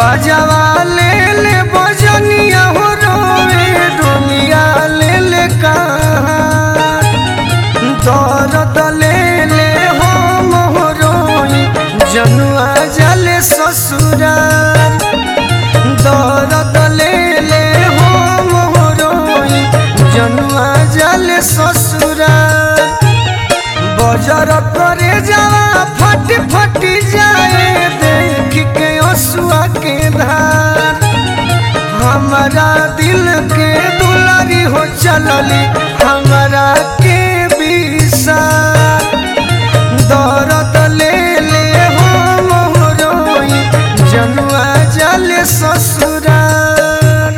बजवा ले ले बजनिया हो रोए डोलिया ले ले कहार दर्द ले ले हो मोहरोई जनुआ जले ससुरार दर्द ले ले हो मोहरोई जनुआ जले ससुरार बजर करे जावा फट फट जाए देख के असुआ के धार हमारा दिल के दुलारी हो चलली हमारा के विसार दर्द ले ले हो मोहरोई जनुआ जले ससुरार।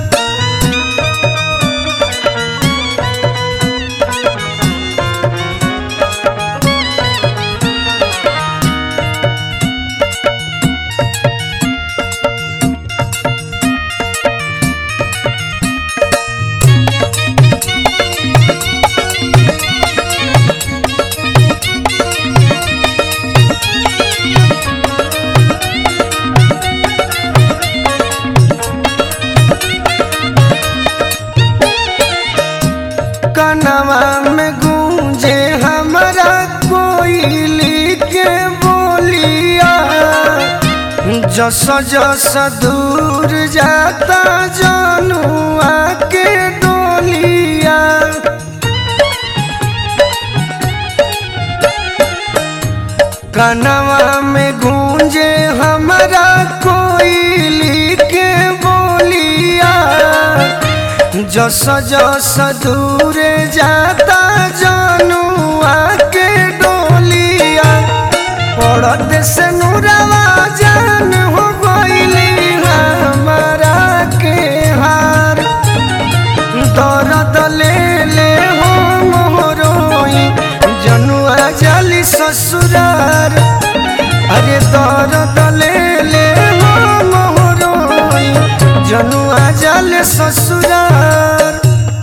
कनवा में गूंजे हमारा कोयली के बोलिया जस जस दूर जाता जनुआ के डोलिया कनवा में गूंजे हमारा कोयली के बोलिया जस जस दूर जाता जनुआ के डोलिया पड़त से नूरवा जान हो गइली हमारा के हार दर्द ले ले हो मोहरोई जनुआ जली ससुरार अरे दर्द ले ले हो मोहरोई जनुआ जले ससुरार।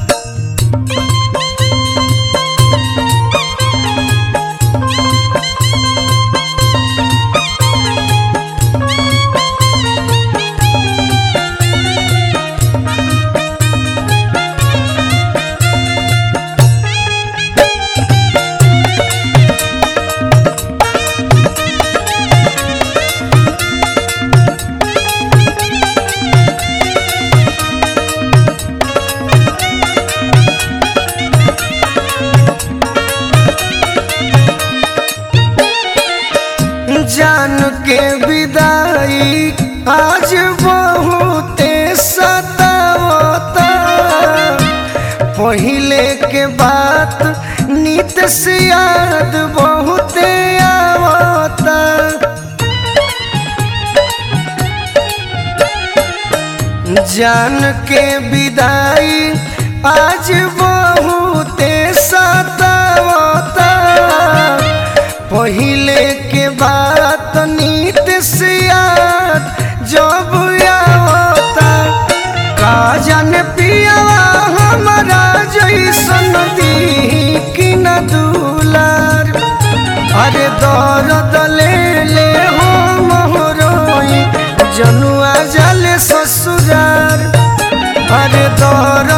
जान के विदाई आज बहुते सतावता पहिले के बात नित से याद बहुते आवता जान के विदाई आज बहुते सतावता पहिले के बात नीत से याद जब आवता का जाने पियावा हमारा जैसन दी कि न दुलार अरे दर्द ले ले हो मोहरोई जनुआ जले ससुरार अरे दर्द